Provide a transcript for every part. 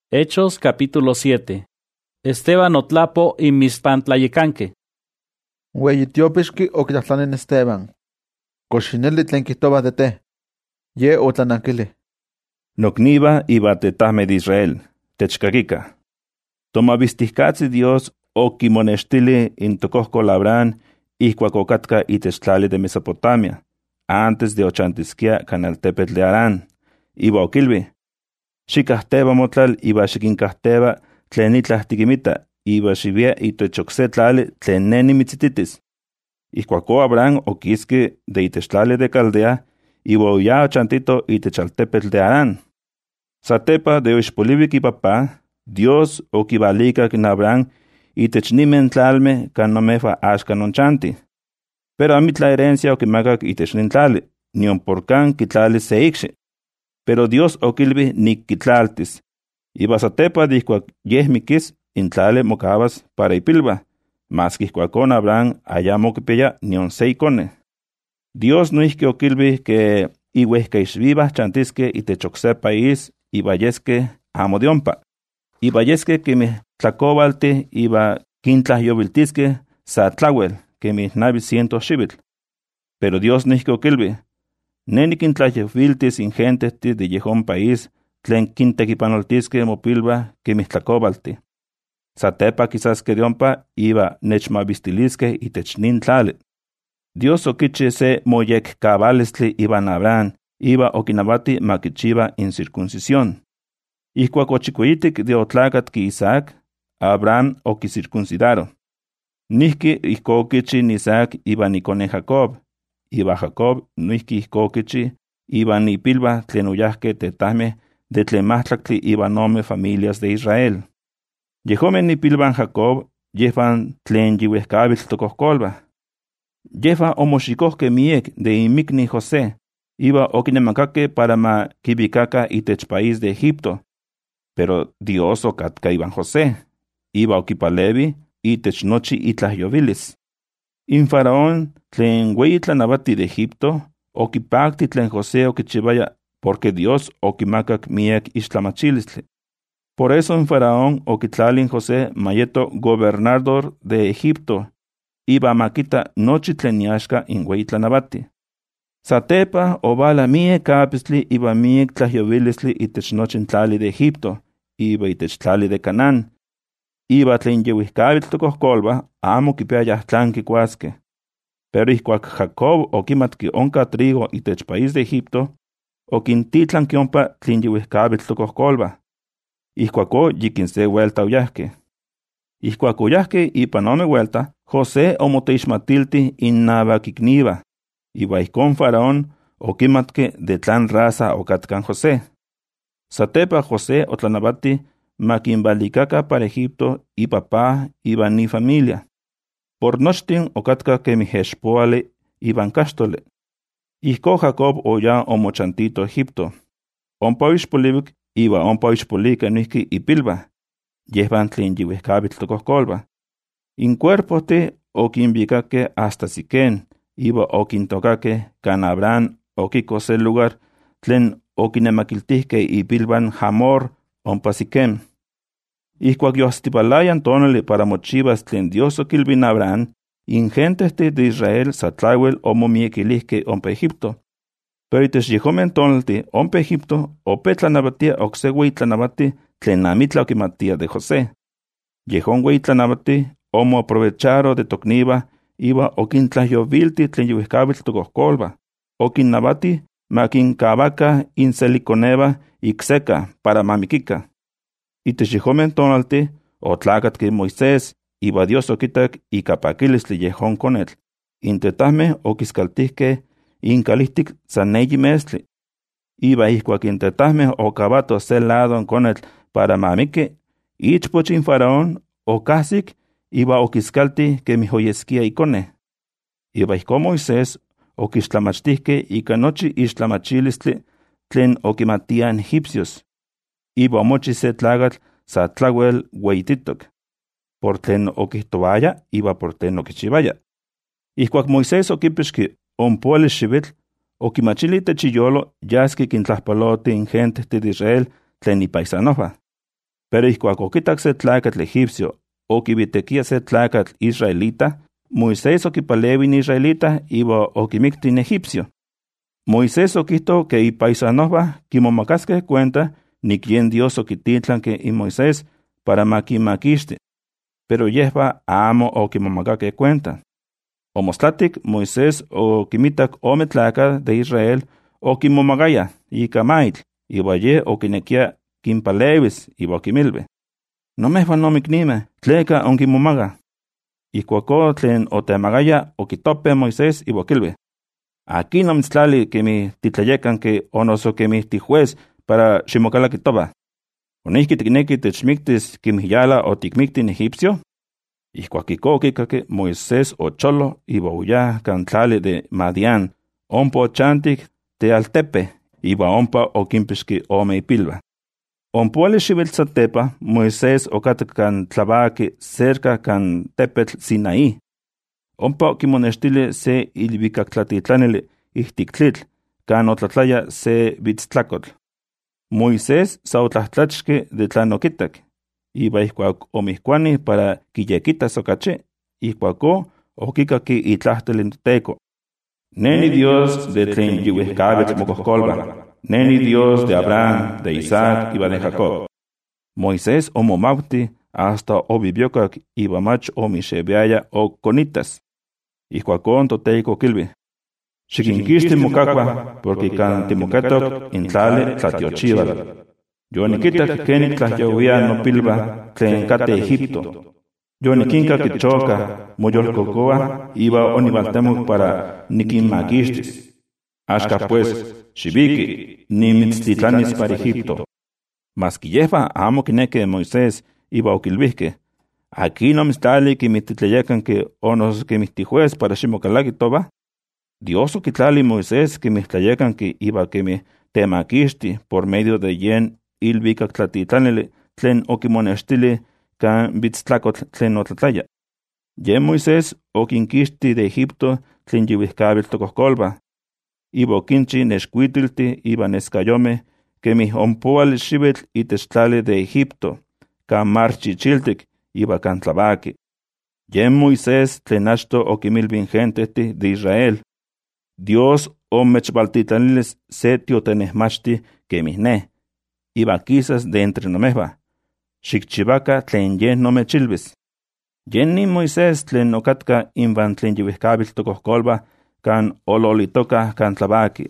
Hechos capítulo 7. Esteban otlapo inmispantlayecanque. Ueyitiopixki okitlahtlanin Esteban. Coxineli tlen kihtowa de te. Ye otlanankili. Nokniva iba tetahme de Israel, techkakika. Tomavistihkatzi Dios okimonextili intokohkol Abraham ihkuak okatka itech tlali de Mesopotamia, antes de ochantiskia kan altepetl de Harán, iba okilvi: xikahteba motlal iba xikinkahteba tlen itlah tikimita, iba xivia itech okse tlali tlen ne nimitzititis. Ihkuako Abraham okiski de itech tlali de Caldea, iba oya ochantito itech altepetl de Harán. Satepa de oixpolivik ipapa, Dios okivalikak in Abraham itech nimen tlalme kan nomefa axkan onchanti. Pero amitla herencia okimakak itech nin tlali, nion porkan kitlali se ikxi. Pero Dios okilvi nikkitlaltis. Iba satepa de ihkuak yeh mikis in tlali mokavas para ipilba, mas kihkuakon Abraham ayamo kipiaya nion se ikone. Dios noihki okilvi ke iuehkaixvivah chantiske itech okse país iba yeske amo de ompa. Iba yeske kemih tlakovalti iba kintlahyoviltiske sa tlawel kemih 900 xivitl. Pero Dios noihki okilvi: ne nikintlayoviltis in gentehti de yehon país tlen kintekipanoltiske mopilba kemih tlakovalti. Satepa kisaske de ompa iba nechmavistiliske itech nin tlali. Dios okichi se moyekkavalistli iban Abraham, iba okinavati makichiva incircuncisión. Ihkuak ochikoyitik de otlakatki Isaac, Abraham okicircuncidaro. Nihki ihko okichi Isaac iban ikone Jacob, iba Jacob noihki ihko okichi iban ipilba tlen oyahke tetahmeh de tlen mahtlaktli iban ome familias de Israel. Yehomen ipilban Jacob, yehvan tlen yiuehkavitl tokohkolba. Yehvan omoxikohke miek de inmikni José, iba okinemakake para ma kibikaka itech país de Egipto. Pero Dios okatka iban José, iba okipalevi itech nochi itlahyovilis. In Faraón tlen ueyi tlanavati de Egipto okipakti tlen José okichivaya, porque Dios okimakak miek ixtlamachilistli. Por eso in Faraón okitlalin José mayeto gobernador de Egipto, iba makita nochi tlen iaxka in ueyi tlanavati. Satepa ovala miek apistli iba miek tlahyovilistli itech nochin tlali de Egipto, iba itech tlali de Canaán. Iba tlen yeuihkavitl tokohkolba amo kipiayah tlan kikuaske. Pero ihkuak Jacob okimatki onka trigo itech país de Egipto, okintitlanki ompa tlen yeuihkavitl tokohkolba. Ihkuako yikin se vuelta oyahke. Ihkuak oyahke ipan ome vuelta, José omoteixmatilti innavakikniva. Iba ihkon Faraón okimatke de tlan raza okatkan José. Satepa José otlanavati makinvalikaka para Egipto ipapa iban ni familia. Por nochtin okatka kemih expoali iban kaxtoli. Ihko Jacob oya omochantito Egipto. Ompa oixpolivik iba ompa oixpolika noihki ipilba, yehvan tlen yiuehkavitl tokohkolba. In cuerpohti okinvikake hasta Siquén, iba okintokake kan Abraham okiko se lugar tlen okinemakiltihke ipilban Hamor ompa Siquém. Ihkuak yoastipalayan tonali para mochivas tlen Dios okilvin Abraham, in gentehti de Israel satlawel omomiekilihke ompa Egipto. Pero itech yehomen tonalti ompa Egipto opetlanavatia okse ueyi tlanavati tlen amitla okimatia de José. Yehon ueyi tlanavati omoaprovecharo de tokniva iba okintlayovilti tlen yiuehkavitl tokohkolba. Okinnavati makinkavaka inselikoneva ikseka para mamikika. Itech yehomen tonalti otlakatki Moisés, iba Dios okitak ika pakilistli yehon konetl. Intetahmeh okiskaltihke inkalihtik san eyi mestli. Iba ihkuak intetahmeh okavato se ladon konetl para mamiki, ichpoch in Faraón okahsik iba okiskalti kemih oyeskia ikone. Iba ihko Moisés okixtlamachtihke ika nochi ixtlamachilistli tlen okimatia in egipcios. Iba omochi se tlakatl sa tlawel ueyititok. Por tlen okihtovaya, iba por tlen okichivaya. Ihkuak Moisés okipixki ompoali xivitl, okimachili itech iyolo yaski kintlahpaloti in gentehti de Israel tlen ipaisanohua. Pero ihkuak okitak se tlacatl egipcio, okibitekia se tlacatl israelita, Moisés okipalewi in israelita iwa okimikti in egipcio. Moisés okihto que ipaisanohba kimomacaske cuenta nik yen Dios okititlanke in Moisés para makimakixti, pero yehba amo okimomacake cuenta. Omostlatik Moisés okimitak ome tlaca de Israel okimomagaya ika maitl, iwa ye okinekia kimpalewis iwa okimilbe: nomehwan nomiknime, tleka onkimomaga. Ihkuako tlen otemagaya okitope Moisés iwa okilbe: aquí nomitztlali kemi titlayekanke o noso kemi tijuez para ximokalakitoba. Onihki tikneki techmiktis kimiyala o tikmikti in egipcio. Ihkuak iko okikake, Moisés ocholo iwa uya kan tlali de Madián, ompa ochantik te altepe, iwa ompa okimpixki ome ipilba. Ompuali xiviltsatepa, Moisés okatka kan tlavaki cerca kan tepetl Sinaí. Ompa okimonextili se ilvikaktlatitlánili ihtik tlitl, kan otlatlaya se vitztlakotl. Moisés sa otlahtlaxki de tlan okitak, iba ihkuak omihkuani para kiyekitas okachi, ihkuako okikaki itlahtoli in Toteko: neni Dios de tlen yiuehkabitl mokohkolba, neni Dios de Abraham, de Isaac iba de Jacob. Moisés omomauti hasta obibiokak iba mach omixebiaya okonitas. Ihkuakon Toteko okilbi: xikinkixti mokakua, porque kan timoketok in tlali tlatiochival. Yonikitak kenik tlahyowia nopilba tlen kate Egipto. Yonikinka kichoka moyolkokoa iba onibaltemok para nikinmakixtis. Axka pues, xibiki, nimitztitlanis para Egipto. Mas kiyehva amo kineke Moisés iba okilbihke: aquí nomitztlali kimititlayekanke o nos kimihtijuez para ximokalakitoba. Dios okitlali Moisés kimitlayekanke iba kemi temakixti por medio de yen ilvikaktlatitlánili tlen okimonextili kan vitztlakotl tlen otlatlaya. Yen Moisés okinkixti de Egipto tlen yiuihkabitl tokohkolba, iba okinchi nexkuitilti iba neskayome kemi ompual xivitl itech tlali de Egipto, kan mar chichiltik iba kan tlavaki. Yen Moisés tlen achto okimilbin gentehti de Israel: Dios omechvaltitlanilis se tiotenehmachti kemi ne, iba quizas de entre nomehva. Xikchivaca tlen yen nomechilbis. Yen nin Moisés tlen okatka invan tlen yiuihkabitl tokohkolba kan ololitoka kan tlavaki.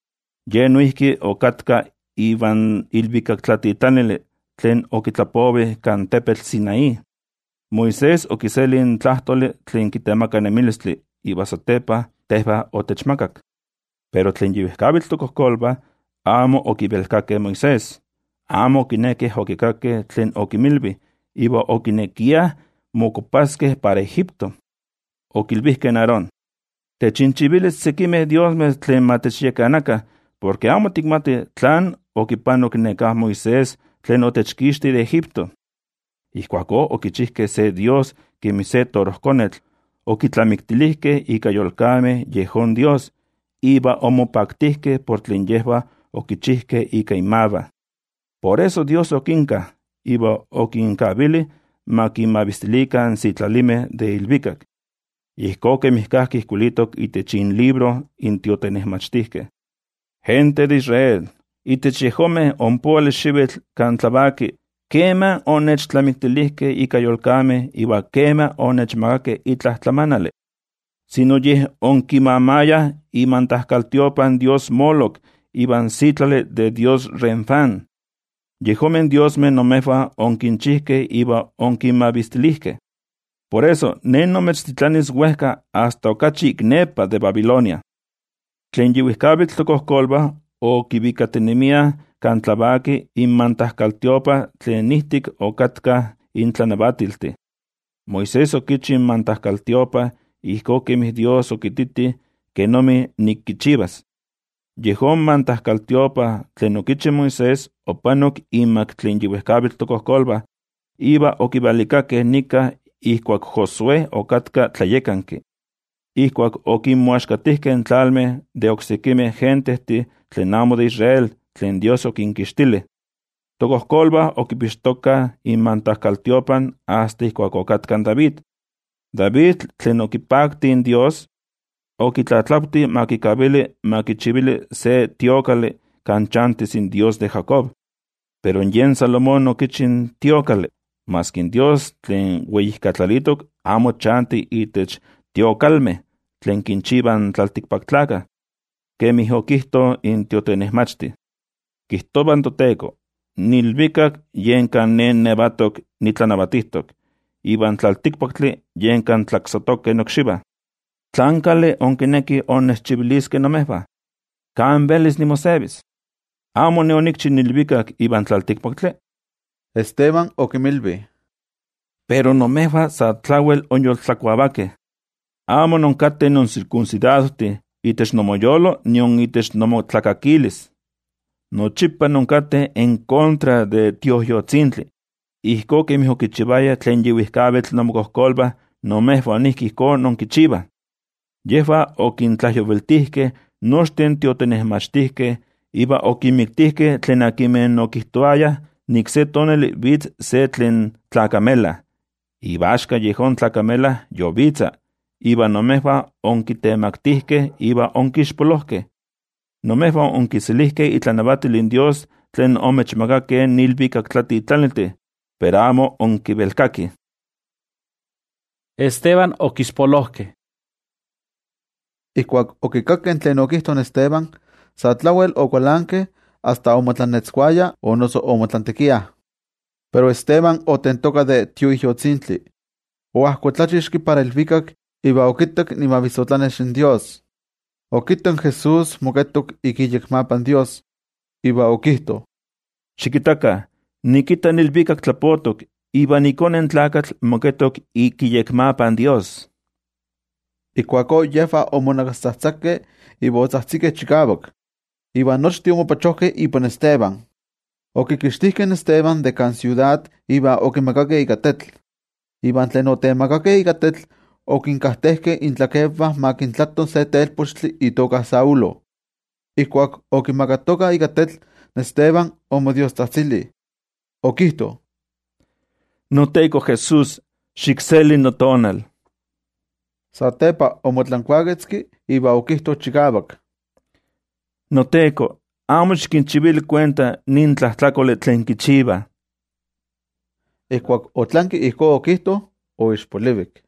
Yen noihki okatka ivan ilvikaktlatitlánili tlen okitlapovi kan tepetl Sinaí. Moisés okiselin tlahtoli tlen kitemaka nemilistli, iba satepa tehva otechmakak. Pero tlen yiuihkabitl tokohkolba amo okibelkake Moisés. Amo okineke okikake tlen okimilbi, iba okinekia mokopaske para Egipto. Okilbihke en Aarón: techinchibilis sekime diosme tlen matechyekanaka, porque amo tikmati tlan okipanok nekah Moisés tlen otechkixti de Egipto. Ihkuako okichihke se dios kemi se torohkonetl, okitlamiktilihke ika yolkame yehon dios, iba omopaktihke por tlen yehva okichihke ika imava. Por eso Dios okinka, iba okinkabili makimavistilikan sitlalime de ilvikak. Ihko kemihkahki ihkulitok itechin libro in tiotenehmachtihke: gente de Israel, itech yehome ompuali xivitl kan tlavaki, kema onechtlamiktilihke ika yolkame iba kema onechmagake itlahtlamanali. Sino yeh onkimamaya iman tahkaltiopan Dios Moloc iban sitlale de Dios Renfán. Yehomen diosme nomehva onkinchihke iba onkimavistilihke. Por eso, ne nomechtitlanis huehka hasta okachi iknepa de Babilonia. Tlen yiuihkabitl tokohkolba okibikatenimia kan tlavaki inman tahkaltiopa tlen nihtik okatka intlanabatilti. Moisés okichi inman tahkaltiopa ihko kemih Dios okititi kenomi nikkichivas. Yehon man tahkaltiopa tlen okichi Moisés opanok inmak tlen yiuihkabitl tokohkolba, iba okivalikake nika ihkuak Josué okatka tlayekanki. Ihkuak okinmoaxkatihke en tlalme de oksekime gentehti tlen amo de Israel tlen Dios okinkixtili. Tokohkolba okipixtoka imantahkaltiopan hasta ijkuak okatkan David. David tlen okipakti in Dios, okitlatlapti makikabili makichivili se tiokali kan chantis in Dios de Jacob. Pero yen Salomón okichin tiokali, maskin Dios tlen ueyihkatlalitok amo chanti itech tiokalme tlen kinchivan tlaltikpaktlaka, kemih okihto in tiotenehmachti. Kihtoban Toteko, nilvikak yen kan nen nevatok nitlanavatistok, iban tlaltikpaktli yen kan tlaksatoke nokxiva. Tlankale onkineki onechchiviliske nomehva. Kan velis nimosevis. Amo neonikchi nilvikak iban tlaltikpaktli. Esteban okimilvi. Pero nomehva sa tlawel onyoltlakuavake. Amo nonkate non circuncidadosti itech nomoyolo nion itech nomotlakakilis. Nochipa nonkate en contra de tiohyotzintli. Ihko kemih okichivaya tlen yiuihkabetl nomokohkolba nomehva nihki ihko nonkichiva. Yehva okintlayoveltihke nochten tiotenehmachtihke iba okimiktihke tlen akimen okihtoaya nik se toneli vitz se tlen tlakamela. Iba axka yehon tlakamela yovitza. Iba nomehva onkitemaktihke iba onkixpolohke. Nomehva onkiselihke itlanavatil in Dios tlen omechmagake nilvikak tlatitlanilti, pero amo onkibelkaki. Esteban okispolohke. Ikuak okikaken tlen okihton Esteban, sa tlawel okualanke hasta omotlanetzkuaya o noso omotlantekiah. Pero Esteban otentoka de tioihyotzintli. Oahkotlachixki para ilvikak iba okitak nimavisotlanex in Dios. Okitan Jesús moketok ikiyekmapan Dios. Iba okihto. Xikitaka, nikita nilvikak tlapotok, iba nikonen tlakatl moketok ikiyekmapan Dios. Ikuako yefa omonakastahtzake iba otzahtsike chikavak. Iba nochti omopachohke ipan Esteban. Okikixtihken Esteban de kan ciudad iba okimakake ika tetl. Iban tlen otemakake ika tetl okinkahtehke intlakevah makintlato se telpochtli itoka Saulo. Ikuak okimakatoka ika tetl, Esteban omodiostahtzili. Okihto. Noteiko Jesús, xikseli notonal. Satepa omotlankuagetski iba okihto chikavak. Noteiko, amo xkinchivili cuenta nin tlahtlakoli tlen kichiva. Ikuak otlanki ihko okihto, oixpolivik.